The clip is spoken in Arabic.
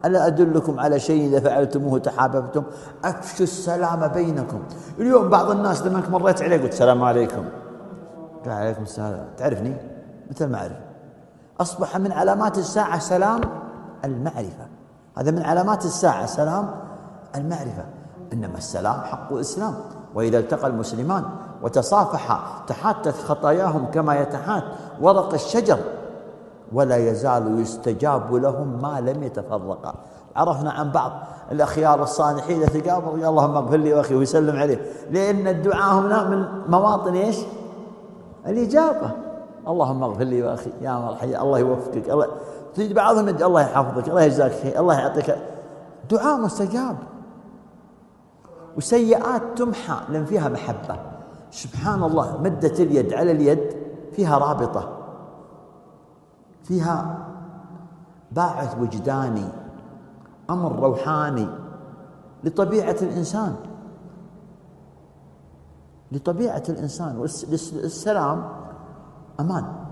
ألا أدلكم على شيء إذا فعلتموه تحاببتم؟ أفشوا السلام بينكم. اليوم بعض الناس لما مريت عليه قلت السلام عليكم، قال عليكم السلام، تعرفني مثل ما أعرف. أصبح من علامات الساعة سلام المعرفة، هذا من علامات الساعة سلام المعرفة. إنما السلام حق الإسلام، وإذا التقى المسلمان وتصافحا تحاتت خطاياهم كما يتحات ورق الشجر، ولا يزال يستجاب لهم ما لم يتفرقا. عرفنا عن بعض الأخيار الصالحين إذا تقابل يا اللهم اغفر لي وأخي ويسلم عليه، لأن الدعاء هنا من مواطن إيش؟ الإجابة. اللهم اغفر لي وأخي، يا مرحبا، الله يوفقك، الله تجد بعضهم الله يحفظك، الله يجزاك خير، الله يعطيك، دعاء مستجاب. وسيئات تمحى لأن فيها محبة. سبحان الله، مدة اليد على اليد فيها رابطة، فيها باعث وجداني، أمر روحاني لطبيعة الإنسان، لطبيعة الإنسان. والسلام أمان.